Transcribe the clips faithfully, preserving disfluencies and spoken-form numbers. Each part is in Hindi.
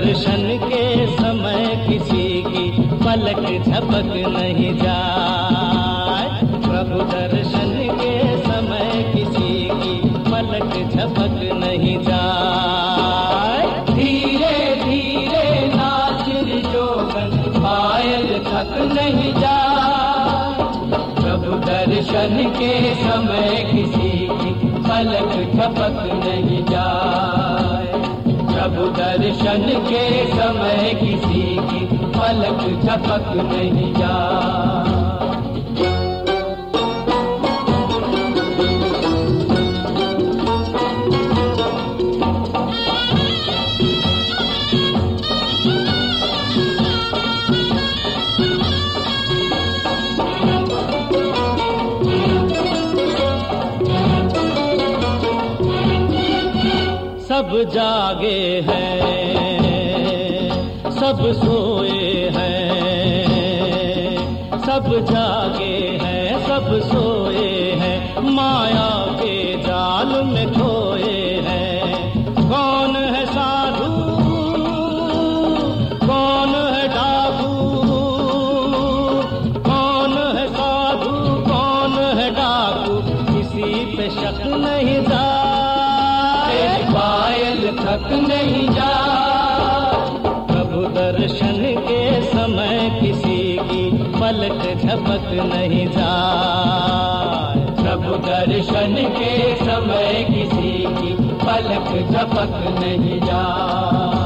दर्शन के समय किसी की पलक झपक नहीं जाए। प्रभु दर्शन के समय किसी की पलक झपक नहीं जाए। धीरे धीरे नाचिर जोगन पायल थक नहीं जाए। प्रभु दर्शन के समय किसी की पलक झपक नहीं जाए। प्रभु दर्शन के समय किसी की पलक झपक नहीं जाए। सब जागे हैं, सब सोए हैं, सब जागे हैं, सब सोए हैं, माया के जाल में खोए हैं। कौन है साधु, कौन है डाकू, कौन है साधु, कौन है डाकू, किसी पे शक नहीं जा। पायल थक नहीं जा। प्रभु दर्शन के समय किसी की पलक झपक नहीं जाए। प्रभु दर्शन के समय किसी की पलक झपक नहीं जाए।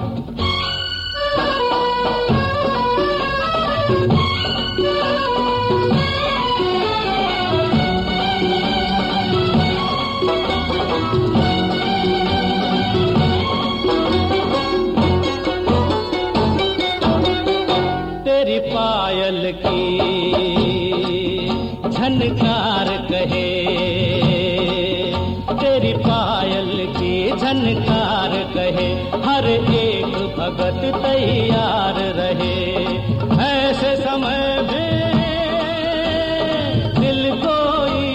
तेरी पायल की झनकार कहे, तेरी पायल की झनकार कहे, हर एक भगत तैयार रहे। ऐसे समय में दिल कोई,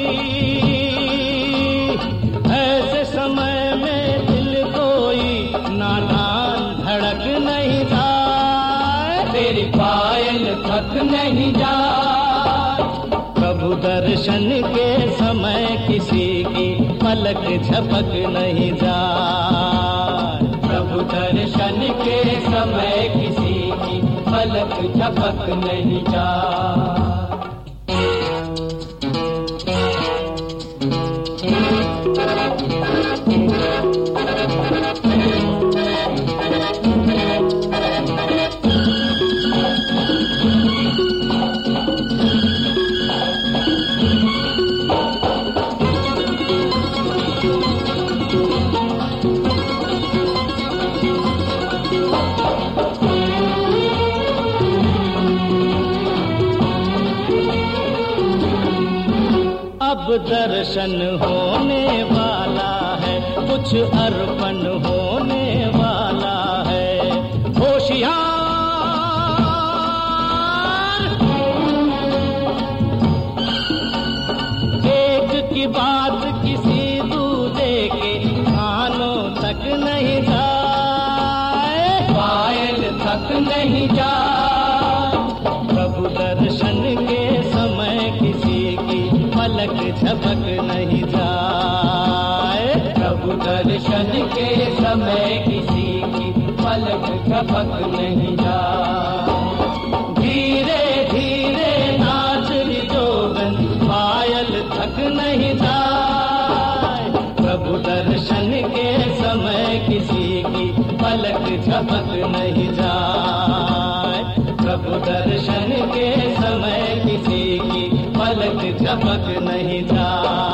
ऐसे समय में दिल कोई नादान धड़क नहीं था। तेरी पायल थक नहीं जा। प्रभु दर्शन के समय किसी की पलक झपक नहीं जाए। प्रभु दर्शन के समय किसी की पलक झपक नहीं जाए। अब दर्शन होने वाला है, कुछ अर्पण होने वाला है। होशियार, एक की बात किसी दूजे के कानों तक नहीं जाए। पायल थक नहीं जाए। प्रभु दर्शन के समय किसी की पलक झपक नहीं जाए। प्रभु दर्शन के समय किसी की पलक झपक नहीं जाए। धीरे धीरे नाच री जोगन पायल थक नहीं जाए। प्रभु दर्शन के समय किसी की पलक झपक नहीं जाए। प्रभु दर्शन के समय किसी की पलक झपक नहीं जाए।